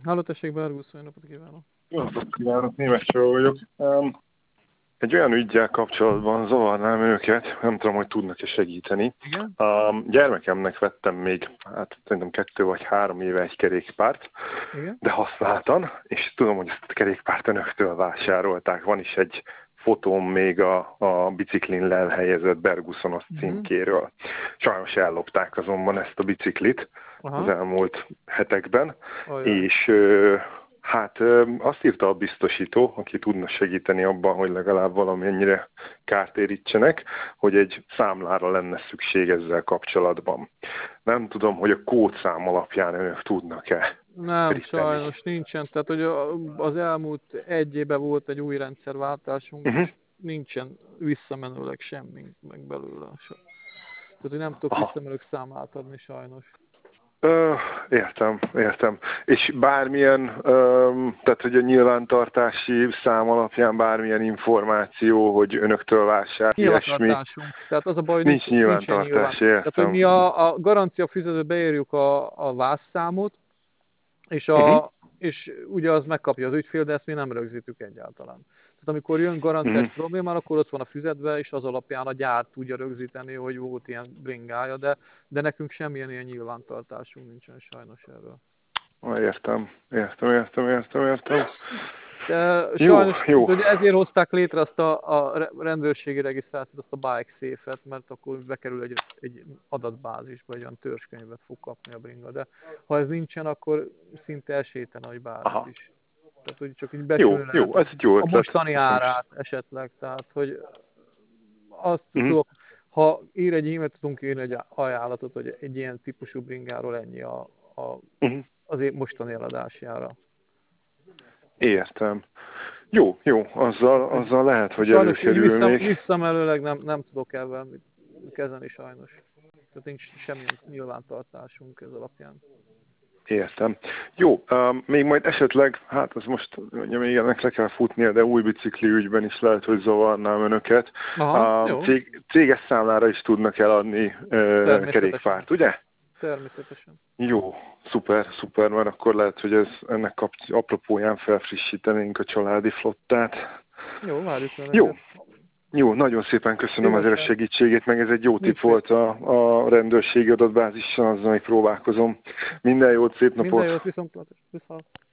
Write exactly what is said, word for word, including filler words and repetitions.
Halló, tessék, Bergusz, jó napot kívánok! Jó napot kívánok, Németh Csaba vagyok. Um, egy olyan üggyel kapcsolatban zavarnám őket, nem tudom, hogy tudnak-e segíteni. Igen? Um, gyermekemnek vettem még, hát szerintem kettő vagy három éve egy kerékpárt, Igen? de használtan, és tudom, hogy ezt a kerékpárt önöktől vásárolták. Van is egy fotóm még a, a biciklin lelhelyezett Berguszonos Uh-huh. címkéről. Sajnos ellopták azonban ezt a biciklit Aha. az elmúlt hetekben, Ajaj. és hát azt írta a biztosító, aki tudna segíteni abban, hogy legalább valamennyire kártérítsenek, hogy egy számlára lenne szükség ezzel kapcsolatban. Nem tudom, hogy a kódszám alapján önök tudnak-e. Nem, Ritteni. sajnos nincsen. Tehát, hogy az elmúlt egy évben volt egy új rendszerváltásunk, Uh-huh. és nincsen visszamenőleg semmi meg belőle. Tehát, hogy nem tudok Aha. visszamenőleg számlát adni, sajnos. Ö, értem, értem. És bármilyen, ö, tehát hogy a nyilvántartási szám alapján bármilyen információ, hogy önöktől vásárol, ilyesmi. Nyilvántartásunk. Tehát az a baj, hogy Nincs nincs, nincsen nyilvántartás, nyilván. értem. Tehát, hogy mi a, a garancia fizetőbe beírjuk a, a vászszámot, és, a, Uh-huh. és ugye az megkapja az ügyfél, de ezt mi nem rögzítjük egyáltalán. Tehát amikor jön garanciás Uh-huh. probléma, akkor ott van a füzetbe, és az alapján a gyár tudja rögzíteni, hogy volt ilyen bringája, de, de nekünk semmilyen ilyen nyilvántartásunk nincsen sajnos erről. Értem, értem, értem, értem, értem. De Jó, sajnos, jó. hogy ezért hozták létre azt a, a rendőrségi regisztrációt, azt a Bike Safe-et, mert akkor bekerül egy, egy adatbázisba, egy olyan törzskönyvet fog kapni a bringa. De ha ez nincsen, akkor szinte esélytelen, hogy bármit is. Tehát, hogy csak így becsülni Jó, jó, ez egy jó a ötlet. mostani árát esetleg. Tehát, hogy azt Uh-huh. tudok, ha ír egy e-mailt, tudunk írni egy ajánlatot, hogy egy ilyen típusú bringáról ennyi a, a, Uh-huh. az mostani eladási ára. Értem. Jó, jó, azzal, azzal lehet, hogy sajnos előkerül vissza, még. visszamenőleg nem, nem tudok ebben kezelni sajnos. Tehát nincs semmilyen nyilvántartásunk ez alapján. Értem. Jó, um, még majd esetleg, hát az most ugye még ennek le kell futnia, de új bicikli ügyben is lehet, hogy zavarnám önöket. Aha, Um, cég, céges számlára is tudnak eladni uh, kerékpárt, ugye? Természetesen. Jó, szuper, szuper, mert akkor lehet, hogy ez ennek kap- apropóján felfrissítenénk a családi flottát. Jó, várjuk önöket. Jó. Jó, nagyon szépen köszönöm Szívesen. azért a segítségét, meg ez egy jó tipp volt a, a rendőrségi adatbázissal, azzal még próbálkozom. Minden jót, szép napot! Minden jót, viszont, viszont.